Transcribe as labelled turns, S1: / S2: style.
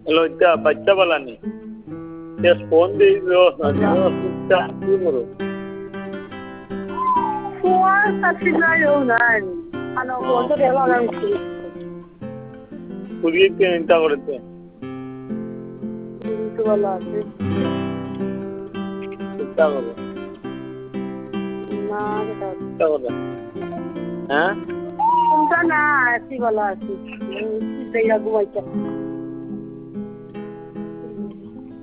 S1: লজ্জা বাচ্চা পালানি ফোন দিয়ে কি করো
S2: ফোন সাবস্ক্রাইব নাই আনো ফোন তো দেওয়া লাগছে
S1: পুরিয়ে কে চিন্তা করতে
S2: তো ভালো আছে
S1: চিন্তা করো
S2: না এটা
S1: চিন্তা করো হ্যাঁ
S2: চিন্তা না আছি ভালো আছি এই ঘুমাইতে